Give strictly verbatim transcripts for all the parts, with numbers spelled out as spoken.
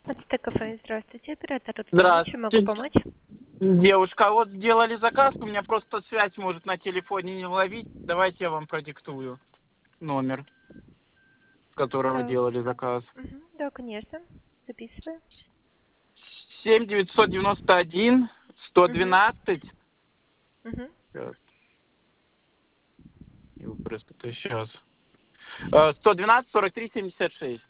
Ацтекафе, здравствуйте. Оператор Рутгена. Чем могу Здравствуйте. помочь? Девушка, а вот сделали заказ, у меня просто связь может на телефоне не ловить. Давайте я вам продиктую номер, с которого Так. делали заказ. Мгм. Да, конечно. Записываю. семь девятьсот девяносто один сто Мгм. двенадцать. Мгм. Сейчас. Его просто то сейчас. сто двенадцать сорок три семьдесят шесть.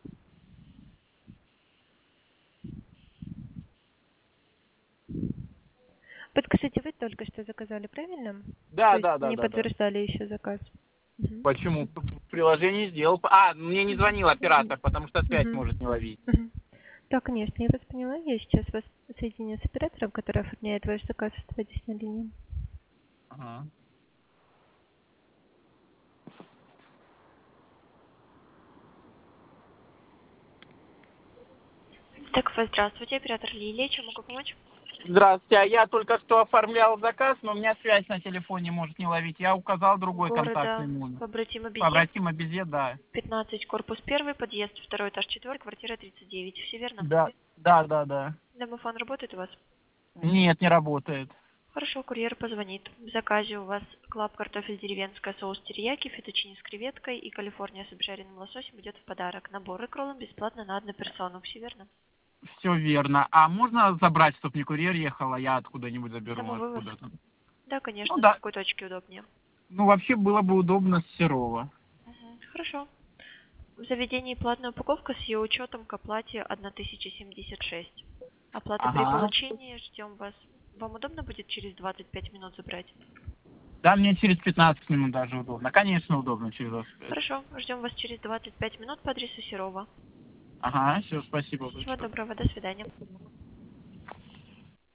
Подскажите, вы только что заказали, правильно? То Да, есть да, да, не да, да. подтверждали еще заказ? Мгм. Почему? П- п- Приложение сделал. А, мне не звонил оператор, потому что связь Мгм. может не ловить. Мгм. Да, конечно, я вас поняла. Я сейчас вас соединю с оператором, который оформляет ваш заказ. Оставайтесь на линии. Ага. Так, здравствуйте, оператор Лилия. Чем могу помочь? Здравствуйте, а я только что оформлял заказ, но у меня связь на телефоне может не ловить. Я указал другой контактный Города номер. Побратима Безе, Побратима Безе, да. пятнадцать, корпус первый, подъезд второй, этаж четыре, квартира тридцать девять. Все верно? Да, да, да, да. Домофон работает у вас? Нет, не работает. Хорошо, курьер позвонит. В заказе у вас клаб картофель деревенская, соус терияки, фетучини с креветкой и калифорния с обжаренным лососем идет в подарок. Набор икроллом бесплатно на одну персону. Все верно? Все верно. А можно забрать, чтобы не курьер ехал, а я откуда-нибудь заберу, Самовывоз? откуда-то? Да, Ну конечно. С да. какой точки удобнее? Ну вообще было бы удобно с Серова. Мгм. Хорошо. В заведении платная упаковка с ее учетом к оплате тысяча семьдесят шесть. Оплата при Ага. получении. Ждем вас. Вам удобно будет через двадцать пять минут забрать? Да, мне через пятнадцать минут даже удобно. Конечно, удобно через двадцать пять. Хорошо. Ждем вас через двадцать пять минут по адресу Серова. Ага, все, спасибо Всего большое. доброго. До свидания.